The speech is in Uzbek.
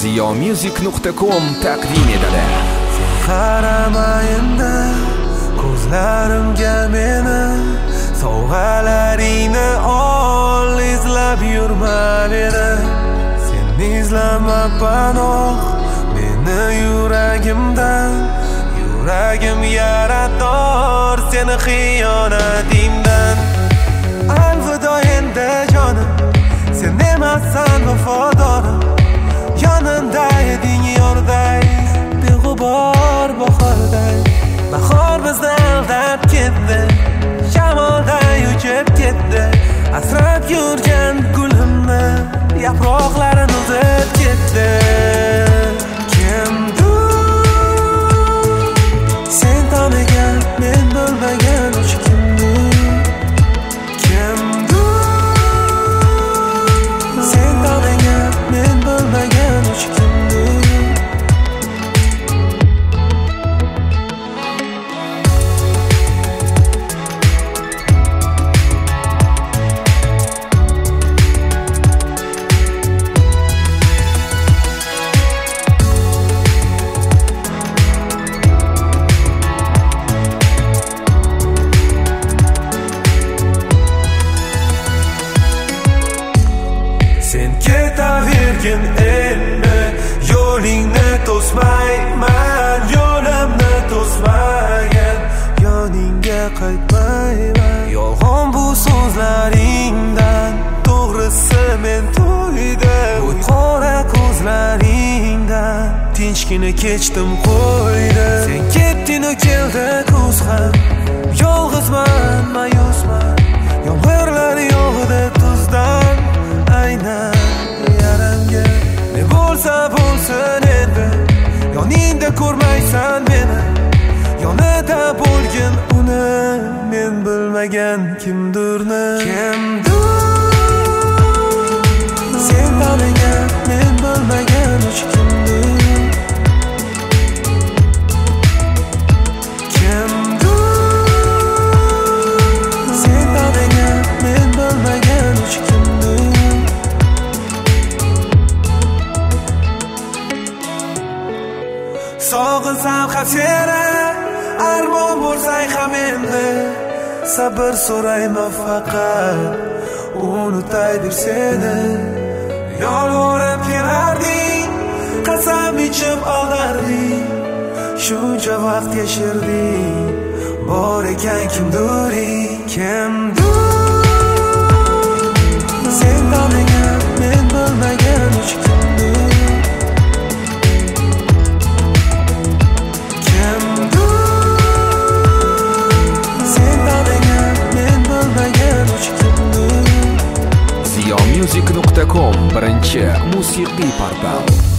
ziyomusic.com taqdim etadi. Qarama endi ko'zlarimga meni, sovg'alaringni ol, izlab yurma meni. Sen izlama panoh meni yuragimdan, yuragim yarador seni xiyonatingdan. Alvido endi jonim, sen emassan vafodorim, yonimda eding yorday, beg'ubor bahorday. Bahor bizni aldab ketdi, shamolday uchib ketdi, asrab yurgan gulimni yaproqlarini uzib ketdi. Kimdir sen tanigan, men bilmagan uch kimdir. Kimdir sen tanigan, men bilmagan uch kimdir. Sen ketavergin endi, yo'lingni to'smayman, yo'limni to'smagan, yoningga qaytmayman. Yolg'on bu so'zlaringdan, to'g'risi men to'ydim. Bu qora ko'zlaringdan tinchgina kechdim qo'ydi. Sen ketding-u keldi kuz ham, yolg'izman, mayusman, yomg'irlar yog'di tuzdan. Aynan yaramga ne bo'lsa bo'lsin endi, yoningda ko'rmaysan meni, yonida bo'lgin uni, men bilmagan kimdirni. Kimdir sen tanigan, men bilmagan uch kimdir. Kimdir sen tanigan, men bilmagan uch kimdir. Sog'insam ham seni, armon bo'lsang ham endi, sabr so'rayman faqat, unutay deb seni. Yolvorib kelarding, qasam ichib og'arding, shuncha vaqt yashirding, bor ekan kimdiring. Kimdir sen tanigan, men bilmagan uch kimdir. ziyomusic.com birinchi musiqiy portal.